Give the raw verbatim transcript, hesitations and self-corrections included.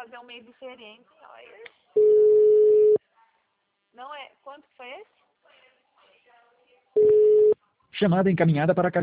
fazer um meio diferente. Olha. Não é... Quanto foi esse? Chamada encaminhada para a caixa.